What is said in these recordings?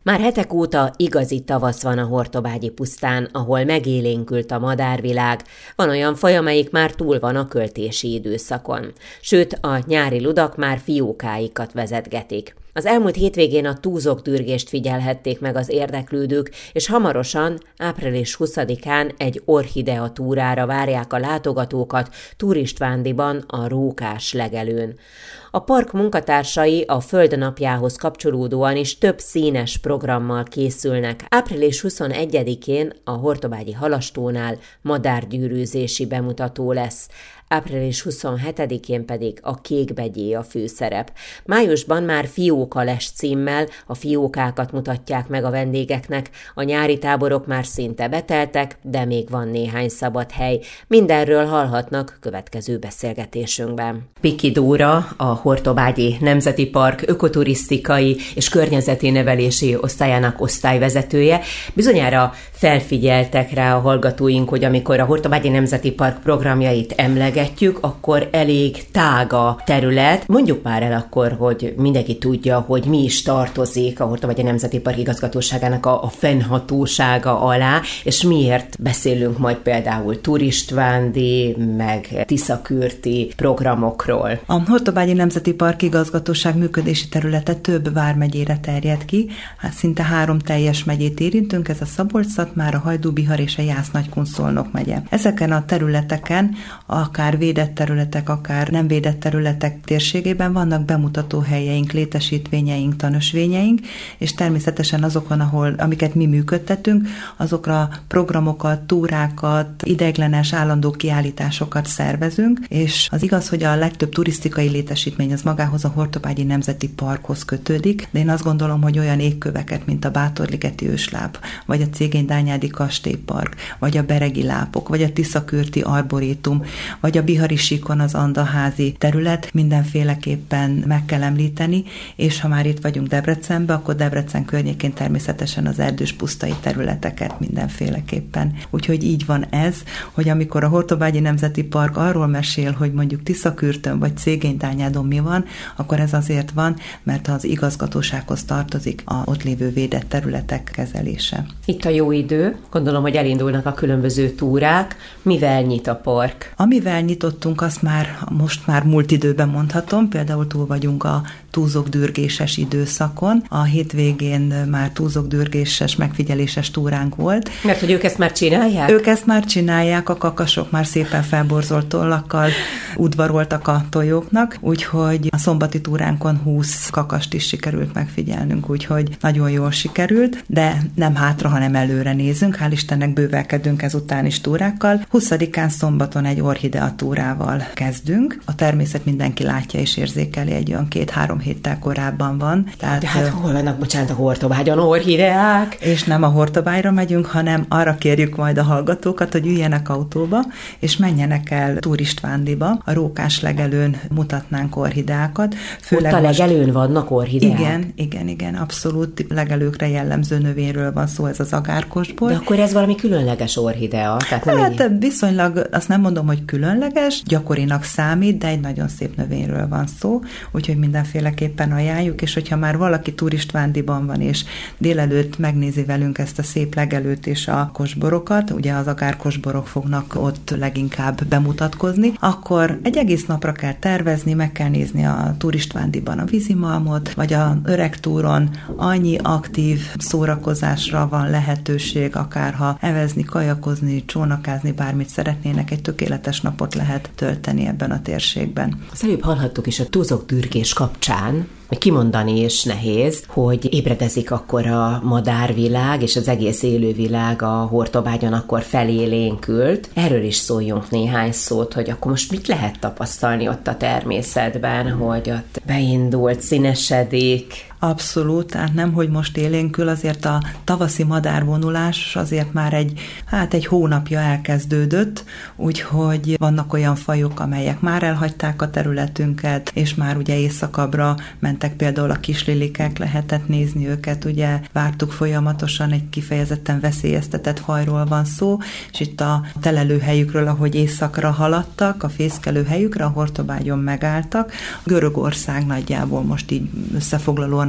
Már hetek óta igazi tavasz van a Hortobágyi pusztán, ahol megélénkült a madárvilág. Van olyan faj, amelyik már túl van a költési időszakon. Sőt, a nyári ludak már fiókáikat vezetgetik. Az elmúlt hétvégén a túzokdürgést figyelhették meg az érdeklődők, és hamarosan, április 20-án egy orchidea túrára várják a látogatókat Tóth Istvándiban a Rókás legelőn. A park munkatársai a Földnapjához kapcsolódóan is több színes programmal készülnek. Április 21-én a Hortobágyi halastónál madárgyűrűzési bemutató lesz. Április 27-én pedig a Kékbegyé a főszerep. Májusban már Fióka-les címmel a fiókákat mutatják meg a vendégeknek. A nyári táborok már szinte beteltek, de még van néhány szabad hely. Mindenről hallhatnak következő beszélgetésünkben. Piki Dóra, a Hortobágyi Nemzeti Park ökoturisztikai és környezeti nevelési osztályának osztályvezetője. Bizonyára felfigyeltek rá a hallgatóink, hogy amikor a Hortobágyi Nemzeti Park programjait emlegetjük, akkor elég tág a terület. Mondjuk már el akkor, hogy mindenki tudja, hogy mi is tartozik a Hortobágyi Nemzeti Park igazgatóságának a fennhatósága alá, és miért beszélünk majd például Tóth Istvándi, meg Tiszakürti programokról. A Hortobágyi Nemzeti Park igazgatóság működési területe több vármegyére terjed ki, szinte 3 teljes megyét érintünk, ez a Szabolcs-Szatmár, a Hajdú-Bihar és a Jász-Nagykun-Szolnok megye. Ezeken a területeken, akár védett területek, akár nem védett területek térségében vannak bemutató helyeink, létesítvényeink, tanösvényeink, és természetesen azokon, amiket mi működtetünk, azokra programokat, túrákat, ideiglenes állandó kiállításokat szervezünk, és az igaz, hogy a legtöbb turisztikai létesítmény az magához a Hortobágyi Nemzeti Parkhoz kötődik, de én azt gondolom, hogy olyan égköveket, mint a Bátorligeti ősláp, vagy a Cégény-Dányádi kastélypark, vagy a Beregi lápok, vagy a Tiszakürti arborétum, vagy a Bihari síkon az Andaházi terület mindenféleképpen meg kell említeni, és ha már itt vagyunk Debrecenben, akkor Debrecen környékén természetesen az erdős pusztai területeket mindenféleképpen. Úgyhogy így van ez, hogy amikor a Hortobágyi Nemzeti Park arról mesél, hogy mondjuk Tiszakürtön vagy Cégény-Dányádon mi van, akkor ez azért van, mert az igazgatósághoz tartozik a ott lévő védett területek kezelése. Itt a jó idő, gondolom, hogy elindulnak a különböző túrák. Mivel nyit a park? Amivel nyitottunk, azt most már múlt időben mondhatom, például túl vagyunk a túzokdürgéses időszakon. A hétvégén már túzokdürgéses, megfigyeléses túránk volt. Mert hogy ők ezt már csinálják? Ők ezt már csinálják, a kakasok már szépen felborzolt tollakkal udvaroltak a tojóknak, úgyhogy a szombati túránkon 20 kakast is sikerült megfigyelnünk, úgyhogy nagyon jól sikerült, de nem hátra, hanem előre nézünk. Hál' Istennek bővelkedünk ezután is túrákkal. 20-án szombaton egy orchidea túrával kezdünk. A természet mindenki látja és érzékeli, egy olyan 2-3 héttel korábban van. De hát hol vannak, bocsánat, a Hortobágyon orchideák? És nem a Hortobágyra megyünk, hanem arra kérjük majd a hallgatókat, hogy üljenek autóba, és menjenek el Tóth Istvándiba. A Rókás legelőn mutatnánk orchideákat. Főleg ott a legelőn vannak orchideák? Igen, abszolút legelőkre jellemző növényről van szó, ez az agárkosbor. De akkor ez valami különleges orchidea? Hát viszonylag, azt nem mondom, hogy különleges, gyakorinak számít, de egy nagyon szép növényről van szó, úgyhogy mindenféleképpen ajánljuk, és hogyha már valaki Tóth Istvándiban van, és délelőtt megnézi velünk ezt a szép legelőt és a kosborokat, ugye az agárkosborok fognak ott leginkább bemutatkozni, akkor egy egész napra kell tervezni, meg kell nézni a Tóth Istvándiban a vízimalmot, vagy a öreg túron annyi aktív szórakozásra van lehetőség, akár ha evezni, kajakozni, csónakázni, bármit szeretnének, egy tökéletes napot lehet tölteni ebben a térségben. Az előbb hallhattuk is a túzokdürgés kapcsán, kimondani is nehéz, hogy ébredezik akkor a madárvilág, és az egész élővilág a Hortobágyon akkor felélénkült. Erről is szóljunk néhány szót, hogy akkor most mit lehet tapasztalni ott a természetben, hogy ott beindult, színesedik. Abszolút, tehát nem, hogy most élénkül, azért a tavaszi madárvonulás azért már egy hónapja elkezdődött, úgyhogy vannak olyan fajok, amelyek már elhagyták a területünket, és már ugye északabbra mentek, például a kislilikek, lehetett nézni őket, ugye vártuk folyamatosan, egy kifejezetten veszélyeztetett fajról van szó, és itt a telelőhelyükről, ahogy északra haladtak, a fészkelőhelyükre, a Hortobágyon megálltak. Görögország nagyjából most így összefoglalóan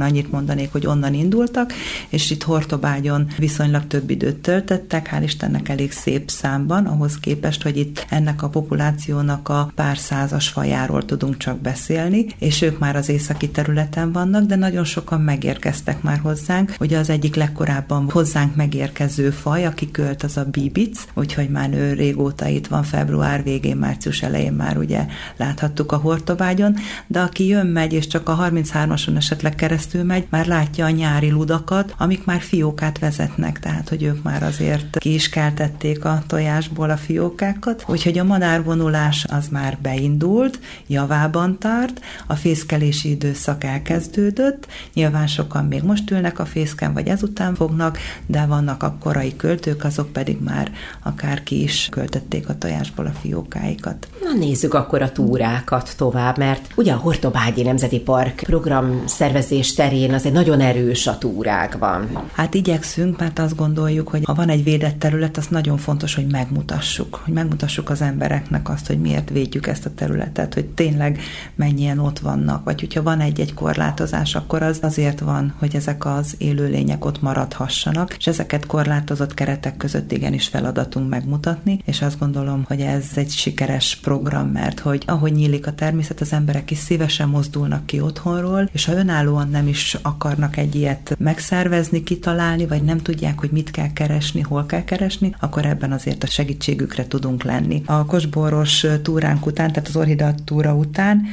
annyit mondanék, hogy onnan indultak, és itt Hortobágyon viszonylag több időt töltöttek, hál' Istennek elég szép számban, ahhoz képest, hogy itt ennek a populációnak a pár százas fajáról tudunk csak beszélni, és ők már az északi területen vannak, de nagyon sokan megérkeztek már hozzánk. Ugye az egyik legkorábban hozzánk megérkező faj, aki költ, az a bíbic, úgyhogy már ő régóta itt van, február végén, március elején már ugye láthattuk a Hortobágyon, de aki jön, megy, és csak a 33-ason esetleg keresztül megy, már látja a nyári ludakat, amik már fiókát vezetnek, tehát hogy ők már azért ki is keltették a tojásból a fiókákat, úgyhogy a madárvonulás az már beindult, javában tart, a fészkelési időszak elkezdődött, nyilván sokan még most ülnek a fészken, vagy ezután fognak, de vannak a korai költők, azok pedig már akár ki is költötték a tojásból a fiókáikat. Na nézzük akkor a túrákat tovább, mert ugye a Hortobágyi Nemzeti Park program szervezés terén azért nagyon erős a túrákban. Hát igyekszünk, mert azt gondoljuk, hogy ha van egy védett terület, az nagyon fontos, hogy megmutassuk az embereknek azt, hogy miért védjük ezt a területet, hogy tényleg mennyien ott vannak, vagy hogyha van egy korlátozás, akkor az azért van, hogy ezek az élőlények ott maradhassanak, és ezeket korlátozott keretek között igenis feladatunk megmutatni, és azt gondolom, hogy ez egy sikeres program, mert hogy ahogy nyílik a természet, az emberek is szívesen mozdulnak ki otthonról, és ha önállóan nem is akarnak egy ilyet megszervezni, kitalálni, vagy nem tudják, hogy mit kell keresni, hol kell keresni, akkor ebben azért a segítségükre tudunk lenni. A kosboros túránk után, tehát az Orhidea túra után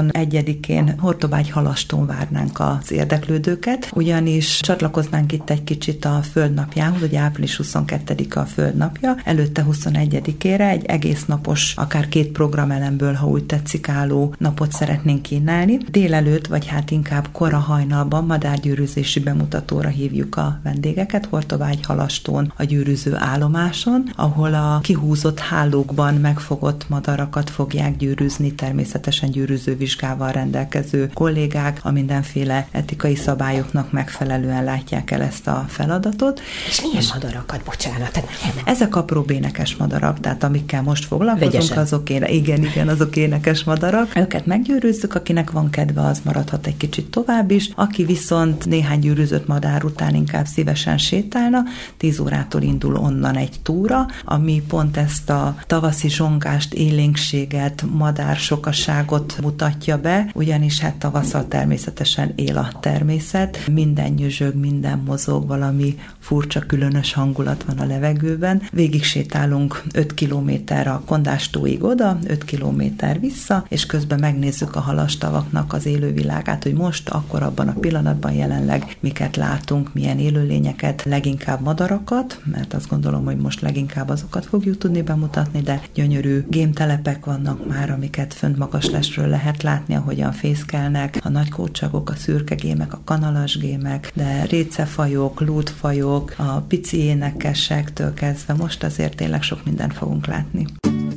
21-én Hortobágy-Halastón várnánk az érdeklődőket, ugyanis csatlakoznánk itt egy kicsit a Földnapjához, ugye április 22-a a Földnapja, előtte 21-ére egy egész napos, akár 2 programelemből, ha úgy tetszik, álló napot szeretnénk kínálni. Délelőtt, vagy hát inkább kora hajnalban madárgyűrűzési bemutatóra hívjuk a vendégeket, Hortobágy-Halastón a gyűrűző állomáson, ahol a kihúzott hálókban megfogott madarakat fogják gyűrűzni, természetesen gyűrűzővizsgával rendelkező kollégák, a mindenféle etikai szabályoknak megfelelően látják el ezt a feladatot. És milyen madarakat, bocsánat? Ezek apró énekes madarak, tehát amikkel most foglalkozunk, azok azok énekes madarak. Őket meggyűrűzzük, akinek van kedve, az maradhat egy kicsit tovább is. Aki viszont néhány gyűrűzött madár után inkább szívesen sétálna, 10 órától indul onnan egy túra, ami pont ezt a tavaszi zsongást, élénkséget, madár sokaságot mutatja be, ugyanis hát tavasszal természetesen él a természet, minden nyüzsög, minden mozog, valami furcsa, különös hangulat van a levegőben. Végig sétálunk 5 kilométer a Kondástóig oda, 5 kilométer vissza, és közben megnézzük a halastavaknak az élővilágát, hogy most, akkor abban a pillanatban jelenleg miket látunk, milyen élőlényeket, leginkább madarakat, mert azt gondolom, hogy most leginkább azokat fogjuk tudni bemutatni, de gyönyörű gémtelepek vannak már, amiket fönt magaslesről lehet látni, ahogyan fészkelnek, a nagykócsagok, a szürkegémek, a kanalasgémek, de récefajok, lúdfajok, a pici énekesektől kezdve most azért tényleg sok mindent fogunk látni.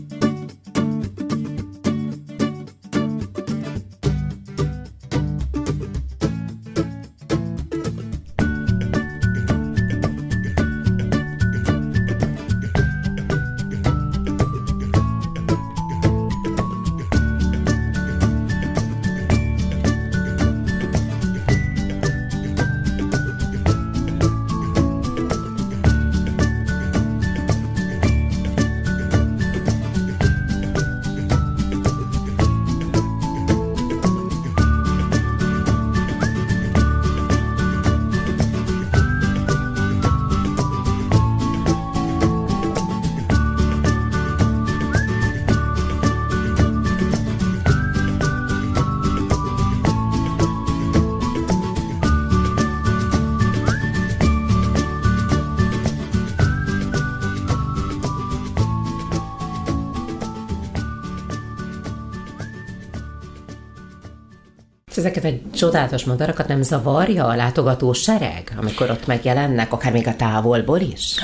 Ezeket a csodálatos madarakat nem zavarja a látogató sereg, amikor ott megjelennek, akár még a távolból is?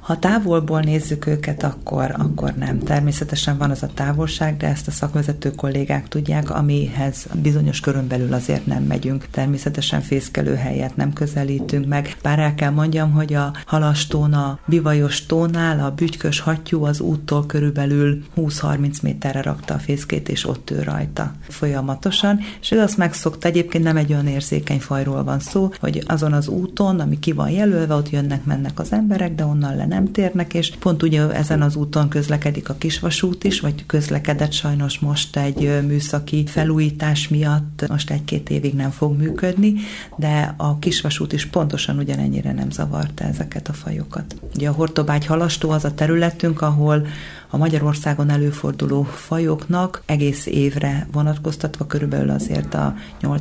Ha távolból nézzük őket, akkor nem. Természetesen van az a távolság, de ezt a szakvezető kollégák tudják, amihez bizonyos körön belül azért nem megyünk. Természetesen fészkelő helyet nem közelítünk meg. Bár el kell mondjam, hogy a halastón, a bivajos tónál a bütykös hattyú az úttól körülbelül 20-30 méterre rakta a fészkét, és ott ő rajta folyamatosan, és ő azt megszokta, egyébként nem egy olyan érzékeny fajról van szó, hogy azon az úton, ami ki van jelölve, ott jönnek-mennek az emberek, de onnan le nem térnek, és pont ugye ezen az úton közlekedik a kisvasút is, vagy közlekedett sajnos most egy műszaki felújítás miatt, most 1-2 évig nem fog működni, de a kisvasút is pontosan ugyanennyire nem zavarta ezeket a fajokat. Ugye a Hortobágy halastó az a területünk, ahol a Magyarországon előforduló fajoknak egész évre vonatkoztatva körülbelül azért a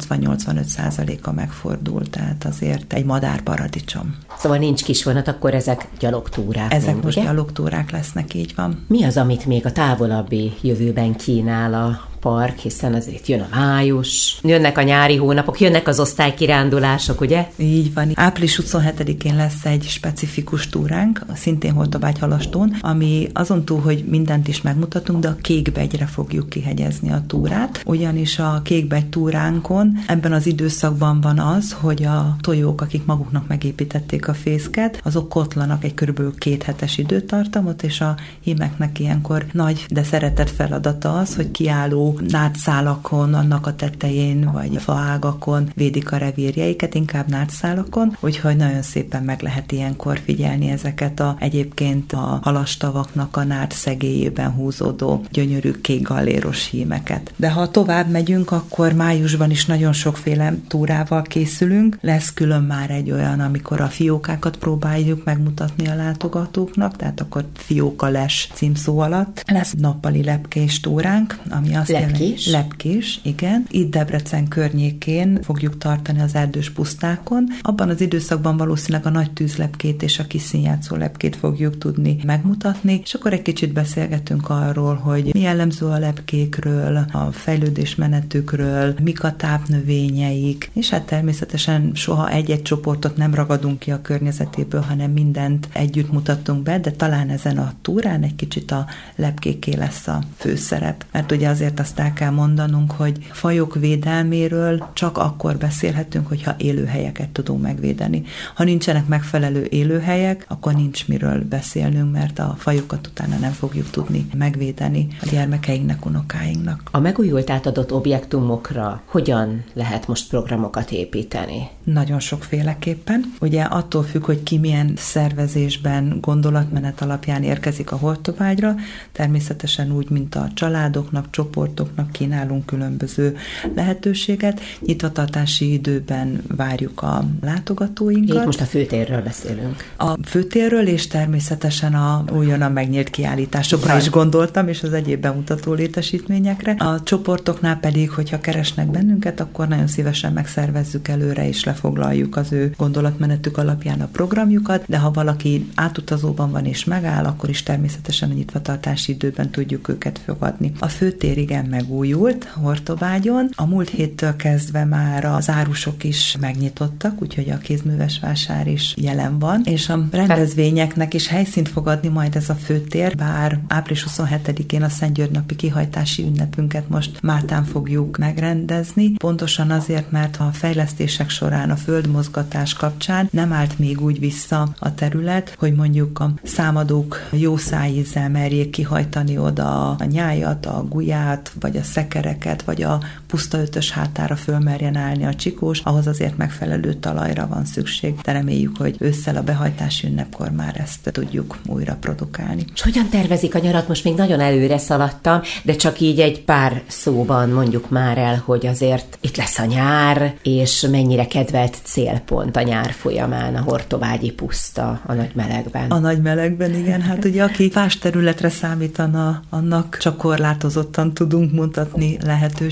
80-85%-a megfordul, tehát azért egy madárparadicsom. Szóval nincs kisvonat, akkor ezek gyalogtúrák. Ezek most gyalogtúrák lesznek, így van. Mi az, amit még a távolabbi jövőben kínál a park, hiszen azért jön a május, jönnek a nyári hónapok, jönnek az osztálykirándulások, ugye? Így van. Április 27-én lesz egy specifikus túránk, szintén Hortobágy halastón, ami azon túl, hogy mindent is megmutatunk, de a Kékbegyre fogjuk kihegyezni a túrát, ugyanis a Kékbegy túránkon ebben az időszakban van az, hogy a tojók, akik maguknak megépítették a fészket, azok kotlanak egy körülbelül 2 hetes időtartamot, és a hímeknek ilyenkor nagy, de szeretett feladata az, hogy kiálló nátszálakon, annak a tetején, vagy faágakon védik a revírjeiket, inkább nátszálakon, úgyhogy nagyon szépen meg lehet ilyenkor figyelni ezeket egyébként a halastavaknak a nád szegélyében húzódó gyönyörű kék galléros hímeket. De ha tovább megyünk, akkor májusban is nagyon sokféle túrával készülünk. Lesz külön már egy olyan, amikor a fiókákat próbáljuk megmutatni a látogatóknak, tehát akkor fiókales címszó alatt. Lesz nappali lepkés túránk, ami azt Lepkés, igen. Itt Debrecen környékén fogjuk tartani az erdős pusztákon. Abban az időszakban valószínűleg a nagy tűzlepkét és a kis színjátszó lepkét fogjuk tudni megmutatni, és akkor egy kicsit beszélgetünk arról, hogy mi jellemző a lepkékről, a fejlődésmenetükről, mik a tápnövényeik, és hát természetesen soha egy-egy csoportot nem ragadunk ki a környezetéből, hanem mindent együtt mutatunk be, de talán ezen a túrán egy kicsit a lepkéké lesz a főszerep. Mert ugye azért azt el kell mondanunk, hogy fajok védelméről csak akkor beszélhetünk, hogyha élőhelyeket tudunk megvédeni. Ha nincsenek megfelelő élőhelyek, akkor nincs miről beszélnünk, mert a fajokat utána nem fogjuk tudni megvédeni a gyermekeinknek, unokáinknak. A megújult átadott objektumokra hogyan lehet most programokat építeni? Nagyon sokféleképpen. Ugye attól függ, hogy ki milyen szervezésben, gondolatmenet alapján érkezik a Hortobágyra, természetesen úgy, mint a családoknak, csoportoknak kínálunk különböző lehetőséget. Nyitvatartási időben várjuk a látogatóinkat. Itt most a főtérről beszélünk. A főtérről, és természetesen a újonnan megnyílt kiállításokra is gondoltam, és az egyéb bemutató létesítményekre. A csoportoknál pedig, hogyha keresnek bennünket, akkor nagyon szívesen megszervezzük előre, és lefoglaljuk az ő gondolatmenetük alapján a programjukat, de ha valaki átutazóban van és megáll, akkor is természetesen a nyitvatartási időben tudjuk őket fogadni. A főtér igen megújult Hortobágyon. A múlt héttől kezdve már az árusok is megnyitottak, úgyhogy a kézműves vásár is jelen van, és a rendezvényeknek is helyszínt fog adni majd ez a főtér, bár április 27-én a Szent György napi kihajtási ünnepünket most Mártán fogjuk megrendezni, pontosan azért, mert a fejlesztések során a földmozgatás kapcsán nem állt még úgy vissza a terület, hogy mondjuk a számadók jó szájízzel merjék kihajtani oda a nyájat, a guját, vagy a szekereket, vagy a puszta ötös hátára fölmerjen állni a csikós, ahhoz azért megfelelő talajra van szükség, de reméljük, hogy ősszel a behajtási ünnepkor már ezt tudjuk újra produkálni. És hogyan tervezik a nyarat? Most még nagyon előre szaladtam, de csak így egy pár szóban mondjuk már el, hogy azért itt lesz a nyár, és mennyire kedvelt célpont a nyár folyamán a hortobágyi puszta a nagy melegben. A nagy melegben, igen. Hát ugye aki fás területre számítana, annak csak korlátozottan tudunk mutatni lehetőségeket,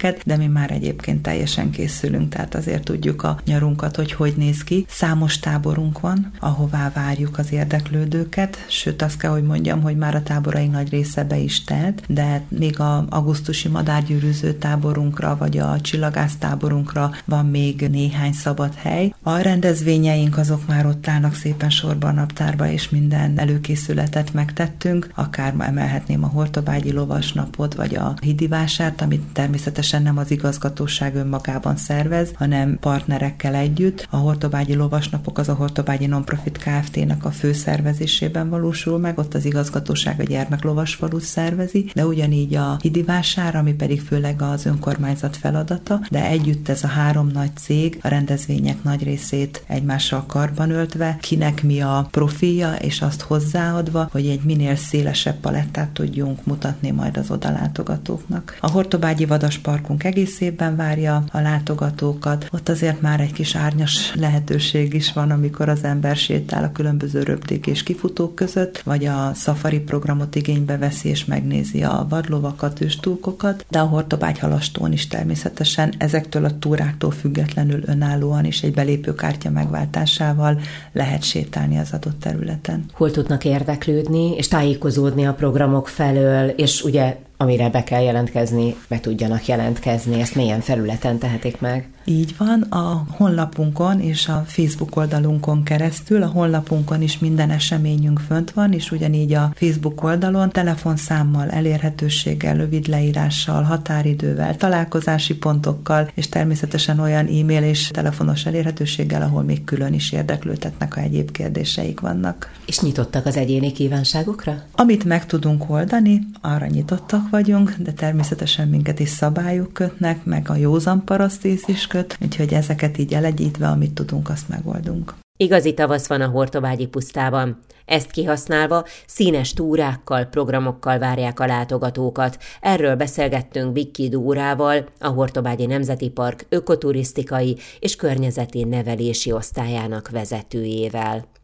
terméket, de mi már egyébként teljesen készülünk, tehát azért tudjuk a nyarunkat, hogy néz ki. Számos táborunk van, ahová várjuk az érdeklődőket, sőt azt kell, hogy mondjam, hogy már a táboraink nagy része be is telt, de még a augusztusi madárgyűrűző táborunkra, vagy a csillagász táborunkra van még néhány szabad hely. A rendezvényeink azok már ott állnak szépen sorban a naptárba, és minden előkészületet megtettünk, akár emelhetném a Hortobágyi Lovasnapot, vagy a Hidi Vásárt, amit természetesen nem az igazgatóság önmagában szervez, hanem partnerekkel együtt. A Hortobágyi Lovasnapok az a Hortobágyi Nonprofit Kft-nek a főszervezésében valósul meg, ott az igazgatóság a gyermeklovasfalut szervezi, de ugyanígy a Hidi Vásár, ami pedig főleg az önkormányzat feladata, de együtt ez a három nagy cég a rendezvények nagy részét egymással karban öltve, kinek mi a profilja, és azt hozzáadva, hogy egy minél szélesebb palettát tudjunk mutatni majd az odalátogatóknak. A Hortobágyi Vadasparkunk egész évben várja a látogatókat, ott azért már egy kis árnyas lehetőség is van, amikor az ember sétál a különböző röpték és kifutók között, vagy a szafari programot igénybe veszi és megnézi a vadlovakat, őstúlkokat, de a Hortobágy-Halastón is természetesen ezektől a túráktól függetlenül önállóan is egy belépőkártya megváltásával lehet sétálni az adott területen. Hol tudnak érdeklődni és tájékozódni a programok felől, és ugye amire be kell jelentkezni, be tudjanak jelentkezni, ezt milyen felületen tehetik meg? Így van, a honlapunkon és a Facebook oldalunkon keresztül, a honlapunkon is minden eseményünk fönt van, és ugyanígy a Facebook oldalon telefonszámmal, elérhetőséggel, rövid leírással, határidővel, találkozási pontokkal, és természetesen olyan e-mail és telefonos elérhetőséggel, ahol még külön is érdeklődhetnek, ha egyéb kérdéseik vannak. És nyitottak az egyéni kívánságokra? Amit meg tudunk oldani, arra nyitottak vagyunk, de természetesen minket is szabályok kötnek, meg a józan parasztész is köt, úgyhogy ezeket így elegyítve, amit tudunk, azt megoldunk. Igazi tavasz van a Hortobágyi pusztában. Ezt kihasználva színes túrákkal, programokkal várják a látogatókat. Erről beszélgettünk Bikki Dórával, a Hortobágyi Nemzeti Park ökoturisztikai és környezeti nevelési osztályának vezetőjével.